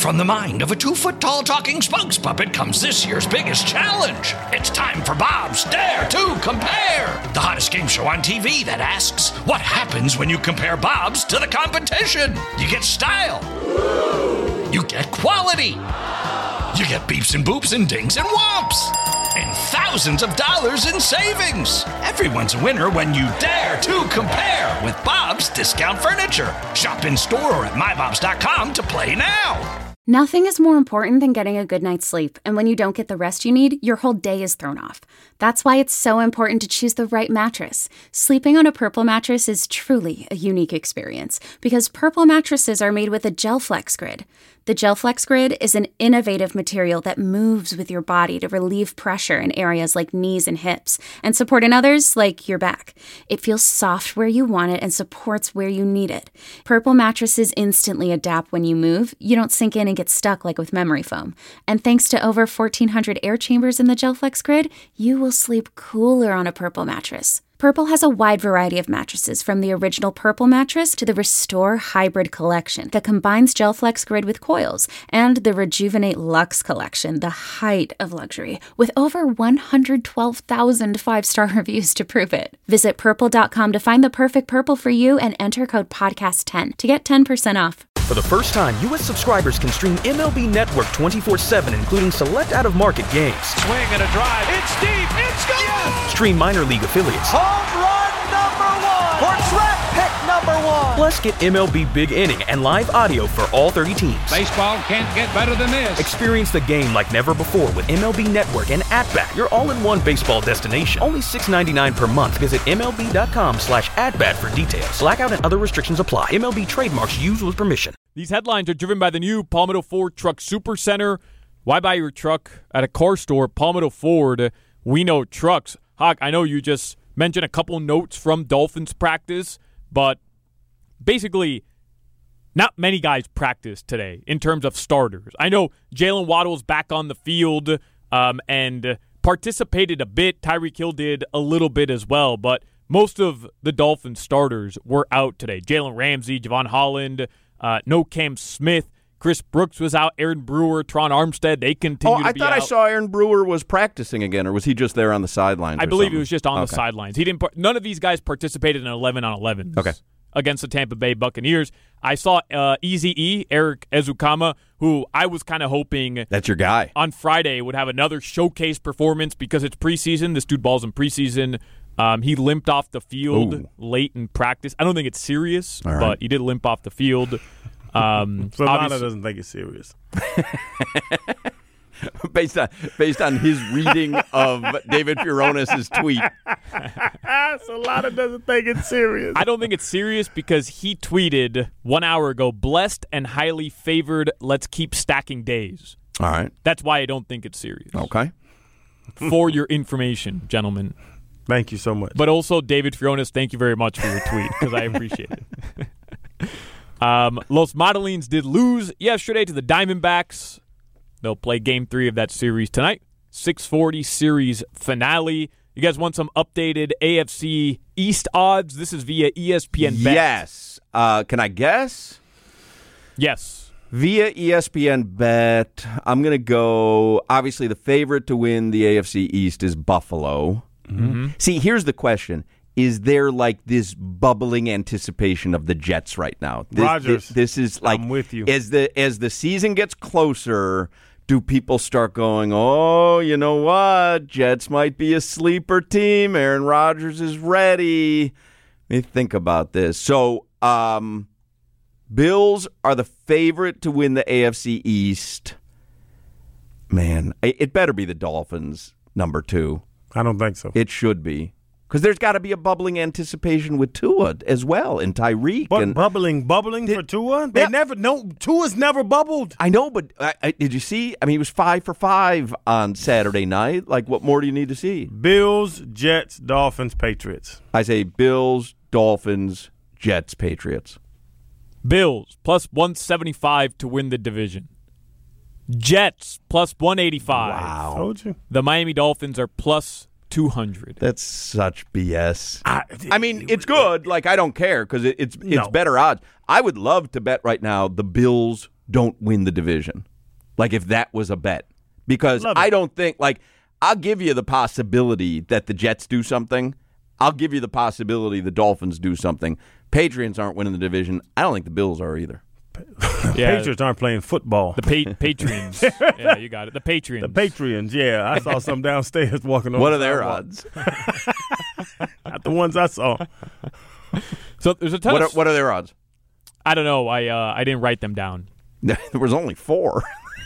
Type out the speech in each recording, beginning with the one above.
From the mind of a 2-foot-tall talking spokes puppet comes this year's biggest challenge. It's time for Bob's Dare to Compare, the hottest game show on TV that asks, what happens when you compare Bob's to the competition? You get style. You get quality. You get beeps and boops and dings and whomps. And thousands of dollars in savings. Everyone's a winner when you dare to compare with Bob's Discount Furniture. Shop in store or at mybobs.com to play now. Nothing is more important than getting a good night's sleep, and when you don't get the rest you need, your whole day is thrown off. That's why it's so important to choose the right mattress. Sleeping on a Purple mattress is truly a unique experience, because Purple mattresses are made with a GelFlex Grid. The GelFlex Grid is an innovative material that moves with your body to relieve pressure in areas like knees and hips, and support in others like your back. It feels soft where you want it and supports where you need it. Purple mattresses instantly adapt when you move. You don't sink in and get stuck like with memory foam. And thanks to over 1,400 air chambers in the GelFlex Grid, you will sleep cooler on a Purple mattress. Purple has a wide variety of mattresses, from the original Purple mattress to the Restore Hybrid collection that combines GelFlex Grid with coils, and the Rejuvenate Luxe collection, the height of luxury, with over 112,000 five-star reviews to prove it. Visit purple.com to find the perfect Purple for you and enter code podcast10 to get 10% off. For the first time, U.S. subscribers can stream MLB Network 24/7, including select out-of-market games. Swing and a drive. It's deep. It's gone. Yes! Stream minor league affiliates. Home run number 1. Or draft pick number 1. Plus, get MLB Big Inning and live audio for all 30 teams. Baseball can't get better than this. Experience the game like never before with MLB Network and At-Bat, your all-in-one baseball destination. Only $6.99 per month. Visit MLB.com/AtBat for details. Blackout and other restrictions apply. MLB trademarks used with permission. These headlines are driven by the new Palmetto Ford Truck Super Center. Why buy your truck at a car store? Palmetto Ford, we know trucks. Hawk, I know you just mentioned a couple notes from Dolphins practice, but basically not many guys practiced today in terms of starters. I know Jalen Waddle's back on the field and participated a bit. Tyreek Hill did a little bit as well, but most of the Dolphins starters were out today. Jalen Ramsey, Javon Holland, no Cam Smith. Chris Brooks was out. Aaron Brewer, Tron Armstead, they continue to be out. I saw Aaron Brewer was practicing again, or was he just there on the sidelines? I believe he was just on the sidelines. He didn't. None of these guys participated in 11-on-11s against the Tampa Bay Buccaneers. I saw Eazy-E, Eric Ezukama, who I was kind of hoping that's your guy on Friday would have another showcase performance because it's preseason. This dude balls in preseason. He limped off the field late in practice. I don't think it's serious, but he did limp off the field. Solana doesn't think it's serious. based on his reading of David Furones' tweet. Solana doesn't think it's serious. I don't think it's serious because he tweeted 1 hour ago, blessed and highly favored, let's keep stacking days. All right. That's why I don't think it's serious. Okay. For your information, gentlemen. Thank you so much. But also, David Furones, thank you very much for your tweet because I appreciate it. Los Modelines did lose yesterday to the Diamondbacks. They'll play Game 3 of that series tonight. 6:40 series finale. You guys want some updated AFC East odds? This is via ESPN Bet. Yes. Can I guess? Yes. Via ESPN Bet, I'm going to go, obviously the favorite to win the AFC East is Buffalo. Mm-hmm. See, here's the question. Is there like this bubbling anticipation of the Jets right now? This is like, I'm with you. As the season gets closer, do people start going, oh, you know what? Jets might be a sleeper team. Aaron Rodgers is ready. Let me think about this. So, Bills are the favorite to win the AFC East. Man, it better be the Dolphins, number 2. I don't think so. It should be. Because there's got to be a bubbling anticipation with Tua as well, and Tyreek. But bubbling for Tua? Tua's never bubbled. I know, but did you see? I mean, he was 5 for 5 on Saturday night. Like, what more do you need to see? Bills, Jets, Dolphins, Patriots. I say Bills, Dolphins, Jets, Patriots. Bills, plus 175 to win the division. Jets, plus 185. Wow. Told you. The Miami Dolphins are plus 200. That's such BS. I mean, it's good. Like, I don't care because it's better odds. I would love to bet right now the Bills don't win the division. Like if that was a bet. Because I don't think, like, I'll give you the possibility that the Jets do something. I'll give you the possibility the Dolphins do something. Patriots aren't winning the division. I don't think the Bills are either. Patriots aren't playing football. The Patriots. Yeah, you got it. The Patriots. The Patriots, yeah. I saw some downstairs walking on. What are their odds? Not the ones I saw. So there's a ton What are their odds? I don't know. I didn't write them down. There was only 4.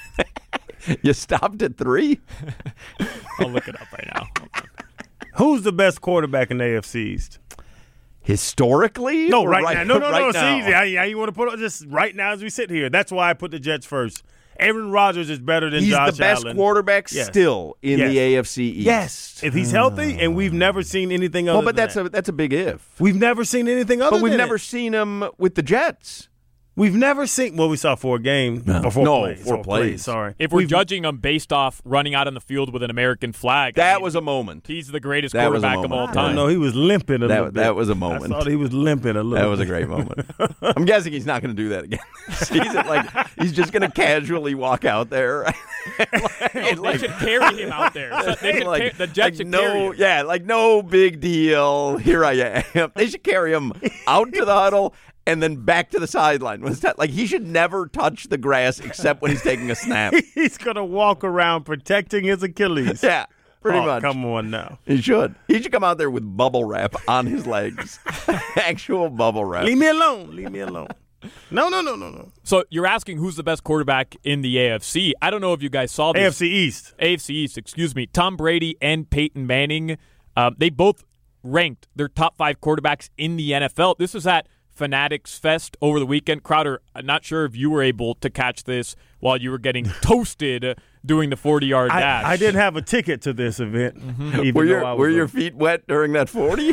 You stopped at 3? I'll look it up right now. Who's the best quarterback in the AFC East? Historically? No, right now. No, right it's now? easy. How you want to put it just right now as we sit here? That's why I put the Jets first. Aaron Rodgers is better than He's Josh Allen. the best quarterback still in the AFC East. Yes, if he's healthy, and we've never seen anything other. Well, but that's a big if. We've never seen anything other. But we've than never it. seen him with the Jets. We've never seen. Well, we saw 4 games. No. Four Four plays. Sorry. If we're judging him based off running out on the field with an American flag, That was a moment. He's the greatest That was a quarterback of all moment. time. No, he was limping a little bit. That was a moment. I thought he was limping a little bit. That was a great moment. I'm guessing he's not going to do that again. He's just going to casually walk out there. They should carry him out there. So they should the Jets should carry him. Yeah, like no big deal. Here I am. They should carry him out to the huddle and then back to the sideline. Was that like he should never touch the grass except when he's taking a snap? He's gonna walk around protecting his Achilles. Yeah, pretty much. Come on now. He should. He should come out there with bubble wrap on his legs. Actual bubble wrap. Leave me alone. Leave me alone. No. So you're asking who's the best quarterback in the AFC. I don't know if you guys saw this. AFC East, excuse me. Tom Brady and Peyton Manning, they both ranked their top 5 quarterbacks in the NFL. This was at Fanatics Fest over the weekend. Crowder, I'm not sure if you were able to catch this while you were getting toasted doing the 40-yard dash. I didn't have a ticket to this event. Were your feet wet during that 40?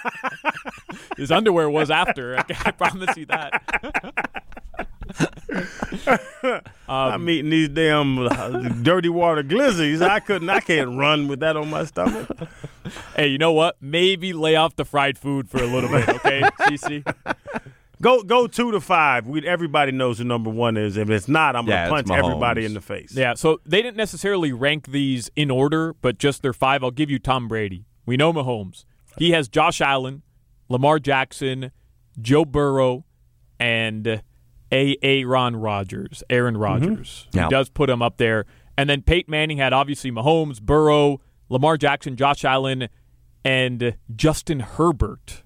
His underwear was after. I promise you that. I'm eating these damn dirty water glizzies. I can't run with that on my stomach. Hey, you know what? Maybe lay off the fried food for a little bit, okay, CC? Go 2 to 5. Everybody knows who number 1 is. If it's not, I'm gonna punch everybody in the face. Yeah. So they didn't necessarily rank these in order, but just their 5. I'll give you Tom Brady. We know Mahomes. He has Josh Allen, Lamar Jackson, Joe Burrow, and Aaron Rodgers. Mm-hmm. He does put him up there. And then Peyton Manning had obviously Mahomes, Burrow, Lamar Jackson, Josh Allen, and Justin Herbert.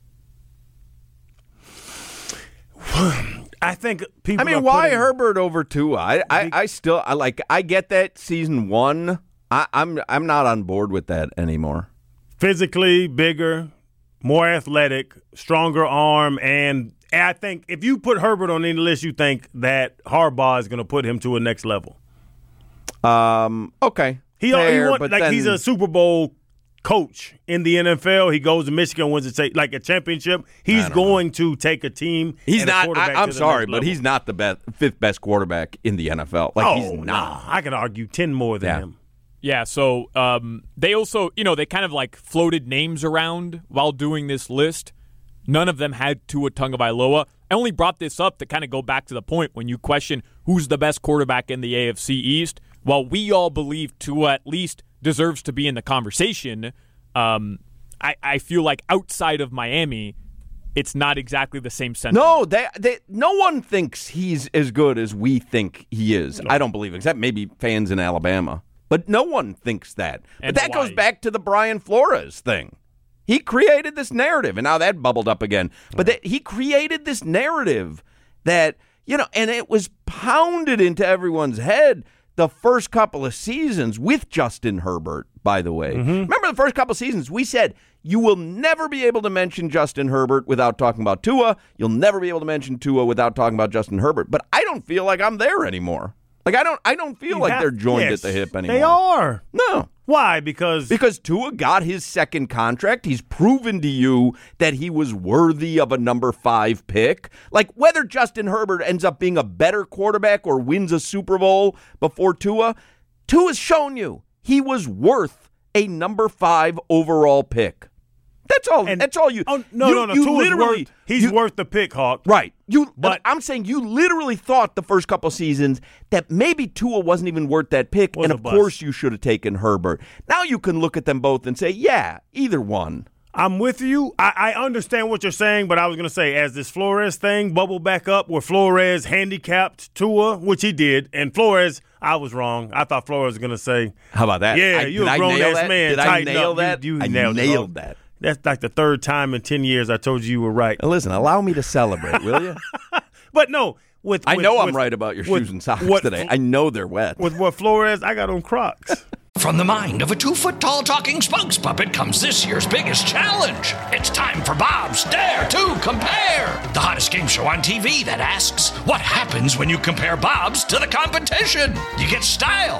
I think people. Why Herbert over Tua? I get that season 1. I'm not on board with that anymore. Physically bigger, more athletic, stronger arm, and I think if you put Herbert on any list, you think that Harbaugh is going to put him to a next level. Okay. He's a Super Bowl coach in the NFL. He goes to Michigan, wins a championship. He's going to take a team. He's and a not. quarterback I'm to the sorry, next but level. he's not the 5th best quarterback in the NFL. He's not. Nah, I could argue 10 more than him. Yeah, so they also, they kind of floated names around while doing this list. None of them had Tua Tagovailoa. I only brought this up to kind of go back to the point when you question who's the best quarterback in the AFC East. While we all believe Tua at least deserves to be in the conversation, I feel like outside of Miami, it's not exactly the same sentiment. No, no one thinks he's as good as we think he is. No. I don't believe it, except maybe fans in Alabama. But no one thinks that. And but that goes back to the Brian Flores thing. He created this narrative, and now that bubbled up again. But he created this narrative that, and it was pounded into everyone's head the first couple of seasons with Justin Herbert, by the way. Mm-hmm. Remember the first couple of seasons, we said, you will never be able to mention Justin Herbert without talking about Tua. You'll never be able to mention Tua without talking about Justin Herbert. But I don't feel like I'm there anymore. I don't feel like they're joined at the hip anymore. They are. No. Why? Because Tua got his second contract. He's proven to you that he was worthy of a number 5 pick. Whether Justin Herbert ends up being a better quarterback or wins a Super Bowl before Tua's shown you he was worth a number 5 overall pick. That's all you. Oh, no. He's worth the pick, Hawk. Right. But I'm saying you literally thought the first couple seasons that maybe Tua wasn't even worth that pick, and of course you should have taken Herbert. Now you can look at them both and say, yeah, either one. I'm with you. I understand what you're saying, but I was going to say, as this Flores thing bubbled back up where Flores handicapped Tua, which he did, and Flores, I was wrong. I thought Flores was going to say, how about that? Yeah, you're a grown-ass man. Did I nail that? You I nailed that. That's like the third time in 10 years I told you were right. Now listen, allow me to celebrate, will you? But no. I'm right about your shoes and socks today. I know they're wet. With what Flores, I got on Crocs. From the mind of a 2-foot-tall talking spokes puppet comes this year's biggest challenge. It's time for Bob's Dare to Compare, the hottest game show on TV that asks, what happens when you compare Bob's to the competition? You get style.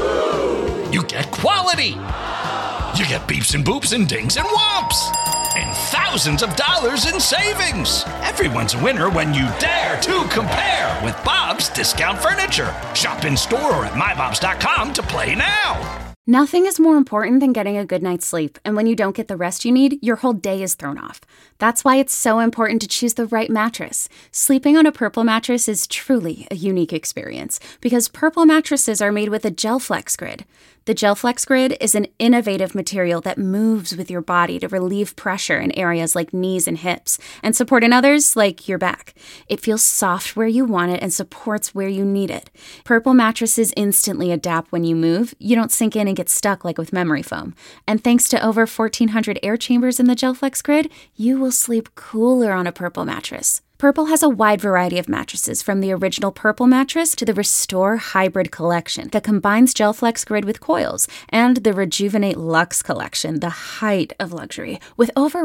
You get quality. You get beeps and boops and dings and whomps. And thousands of dollars in savings. Everyone's a winner when you dare to compare with Bob's Discount Furniture. Shop in store or at mybobs.com to play now. Nothing is more important than getting a good night's sleep, and when you don't get the rest you need, your whole day is thrown off. That's why it's so important to choose the right mattress. Sleeping on a Purple mattress is truly a unique experience, because Purple mattresses are made with a GelFlex Grid. The GelFlex Grid is an innovative material that moves with your body to relieve pressure in areas like knees and hips, and support in others like your back. It feels soft where you want it and supports where you need it. Purple mattresses instantly adapt when you move. You don't sink in and get stuck like with memory foam. And thanks to over 1,400 air chambers in the GelFlex Grid, you will sleep cooler on a Purple mattress. Purple has a wide variety of mattresses, from the original Purple mattress to the Restore Hybrid collection that combines GelFlex Grid with coils, and the Rejuvenate Luxe collection, the height of luxury, with over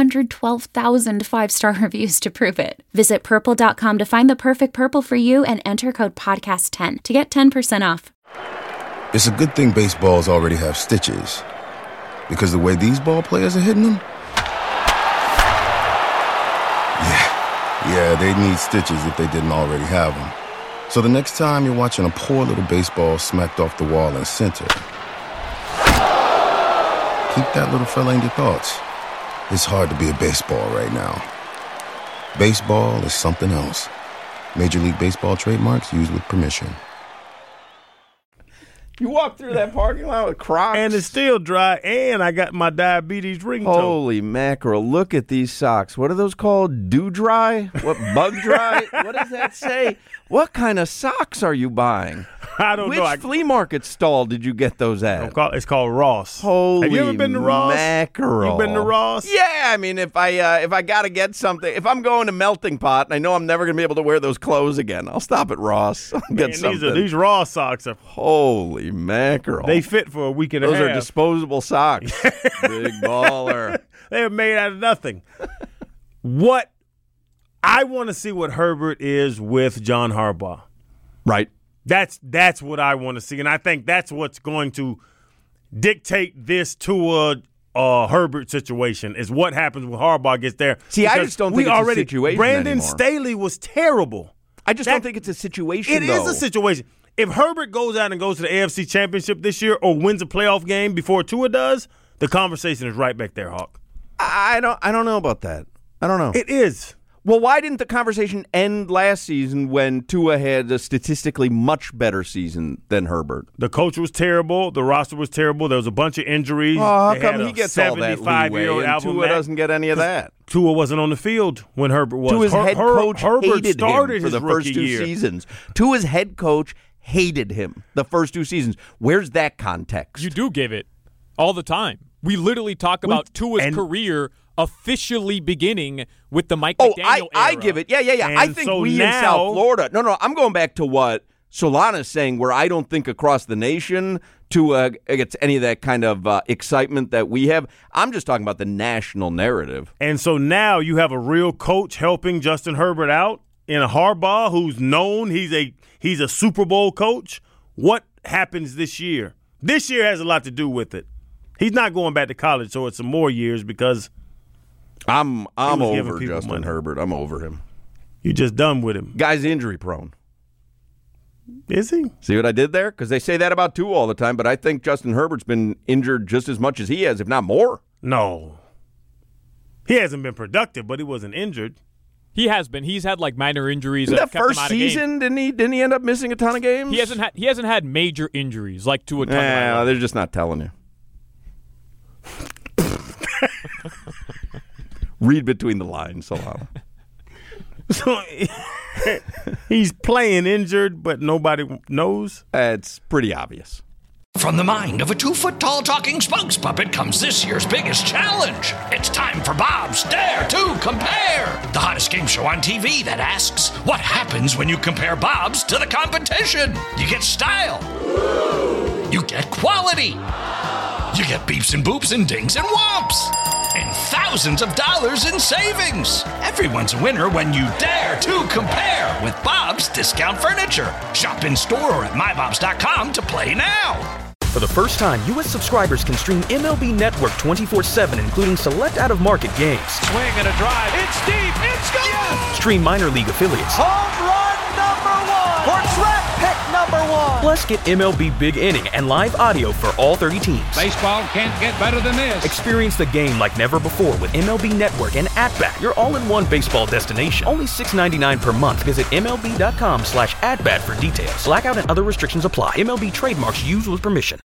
112,000 five-star reviews to prove it. Visit Purple.com to find the perfect Purple for you and enter code PODCAST10 to get 10% off. It's a good thing baseballs already have stitches, because the way these ball players are hitting them, yeah, they need stitches if they didn't already have them. So the next time you're watching a poor little baseball smacked off the wall in center, keep that little fella in your thoughts. It's hard to be a baseball right now. Baseball is something else. Major League Baseball trademarks used with permission. You walk through that parking lot with Crocs. And it's still dry, and I got my diabetes ringtone. Holy mackerel, look at these socks. What are those called? Dew dry? What, bug dry? What does that say? What kind of socks are you buying? I don't know. Which flea market stall did you get those at? It's called Ross. Holy Have you ever been to Ross? Mackerel. You been to Ross? Yeah, I mean, if I got to get something, if I'm going to Melting Pot and I know I'm never going to be able to wear those clothes again, I'll stop at Ross. Get something. These Ross socks are... Holy mackerel. They fit for a week and a half. Those are disposable socks. Big baller. They're made out of nothing. What I want to see what Herbert is with John Harbaugh. Right. That's what I want to see, and I think that's what's going to dictate this Tua Herbert situation is what happens when Harbaugh gets there. See, I just don't think it's a situation Brandon anymore. Staley was terrible. I just don't think it's a situation, It is a situation. If Herbert goes out and goes to the AFC Championship this year or wins a playoff game before Tua does, the conversation is right back there, Hawk. I don't know about that. I don't know. It is. Well, why didn't the conversation end last season when Tua had a statistically much better season than Herbert? The coach was terrible. The roster was terrible. There was a bunch of injuries. Oh, how come he gets all that leeway and Tua doesn't get any of that? Tua wasn't on the field when Herbert was. Tua's head coach hated started him for the his first rookie two year. seasons. Tua's head coach hated him the first two seasons. Where's that context? You do give it all the time. We literally talk about Tua's career officially beginning with the Mike McDaniel era. I give it. Yeah. I think so in South Florida. No, I'm going back to what Solana's saying, where I don't think across the nation Tua gets any of that kind of excitement that we have. I'm just talking about the national narrative. And so now you have a real coach helping Justin Herbert out in a Harbaugh who's known he's a Super Bowl coach. What happens this year? This year has a lot to do with it. He's not going back to college, so it's some more years because I'm over Justin Herbert. I'm over him. You're just done with him. Guy's injury prone. Is he? See what I did there? Because they say that about Tua all the time, but I think Justin Herbert's been injured just as much as he has, if not more. No. He hasn't been productive, but he wasn't injured. He has been. He's had like minor injuries. That first season, didn't he end up missing a ton of games? He hasn't had major injuries like to a ton. Nah, they're just not telling you. Read between the lines, Solana. So he's playing injured, but nobody knows? It's pretty obvious. From the mind of a 2-foot-tall talking spokes puppet comes this year's biggest challenge. It's time for Bob's Dare to Compare, the hottest game show on TV that asks, what happens when you compare Bobs to the competition? You get style. You get quality. You get beeps and boops and dings and whomps. And thousands of dollars in savings. Everyone's a winner when you dare to compare with Bob's Discount Furniture. Shop in store or at mybobs.com to play now. For the first time, U.S. subscribers can stream MLB Network 24/7, including select out-of-market games. Swing and a drive. It's deep. It's gone. Yes. Stream minor league affiliates. Home run number 1. Or draft pick number 1. Plus, get MLB Big Inning and live audio for all 30 teams. Baseball can't get better than this. Experience the game like never before with MLB Network and At-Bat, your all-in-one baseball destination. Only $6.99 per month. Visit MLB.com/atbat for details. Blackout and other restrictions apply. MLB trademarks used with permission.